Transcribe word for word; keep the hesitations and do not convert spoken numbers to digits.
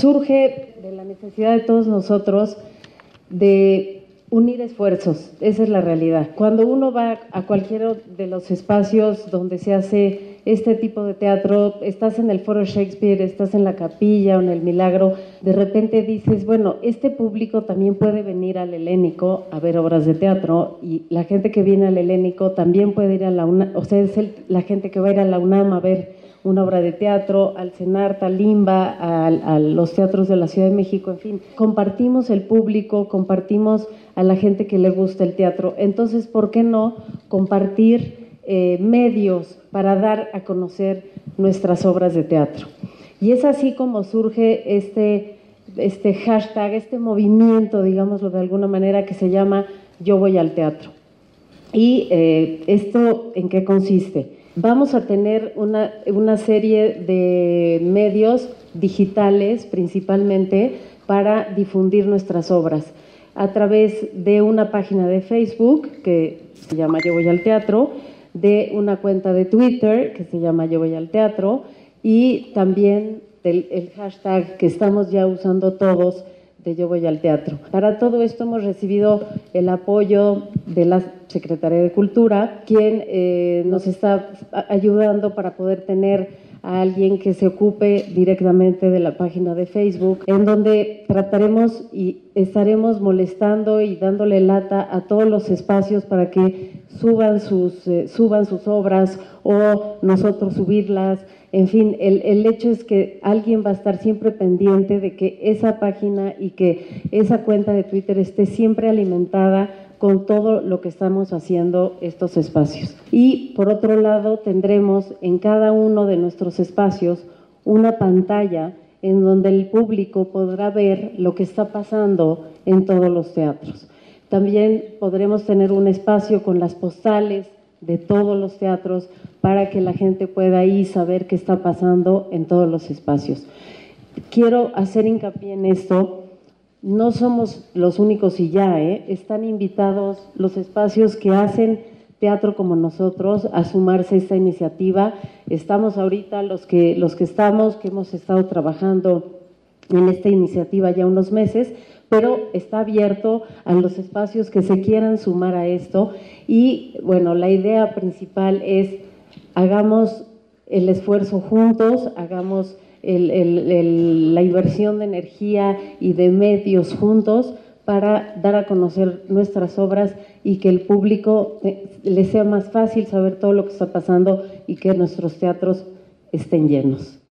surge de la necesidad de todos nosotros de unir esfuerzos, esa es la realidad. Cuando uno va a cualquiera de los espacios donde se hace este tipo de teatro, estás en el Foro Shakespeare, estás en la Capilla o en el Milagro, de repente dices, bueno, este público también puede venir al Helénico a ver obras de teatro, y la gente que viene al Helénico también puede ir a la UNAM, o sea, es el, la gente que va a ir a la UNAM a ver una obra de teatro, al CENART, al LIMBA, a, a los teatros de la Ciudad de México, en fin. Compartimos el público, compartimos a la gente que le gusta el teatro. Entonces, ¿por qué no compartir eh, medios para dar a conocer nuestras obras de teatro? Y es así como surge este, este hashtag, este movimiento, digámoslo de alguna manera, que se llama Yo Voy al Teatro. ¿Y eh, esto en qué consiste? Vamos a tener una, una serie de medios digitales, principalmente, para difundir nuestras obras, a través de una página de Facebook, que se llama Yo Voy al Teatro, de una cuenta de Twitter, que se llama Yo Voy al Teatro, y también del el hashtag que estamos ya usando todos, de Yo Voy al Teatro. Para todo esto hemos recibido el apoyo de la Secretaría de Cultura, quien eh, nos está ayudando para poder tener a alguien que se ocupe directamente de la página de Facebook, en donde trataremos y estaremos molestando y dándole lata a todos los espacios para que suban sus, eh, suban sus obras o nosotros subirlas. En fin, el, el hecho es que alguien va a estar siempre pendiente de que esa página y que esa cuenta de Twitter esté siempre alimentada con todo lo que estamos haciendo estos espacios. Y por otro lado, tendremos en cada uno de nuestros espacios una pantalla en donde el público podrá ver lo que está pasando en todos los teatros. También podremos tener un espacio con las postales de todos los teatros para que la gente pueda ir y saber qué está pasando en todos los espacios. Quiero hacer hincapié en esto. No somos los únicos y ya, ¿eh? Están invitados los espacios que hacen teatro como nosotros a sumarse a esta iniciativa. Estamos ahorita los que, los que estamos, que hemos estado trabajando en esta iniciativa ya unos meses, pero está abierto a los espacios que se quieran sumar a esto. Y bueno, la idea principal es hagamos el esfuerzo juntos, hagamos El, el, el, la inversión de energía y de medios juntos para dar a conocer nuestras obras y que el público le sea más fácil saber todo lo que está pasando y que nuestros teatros estén llenos.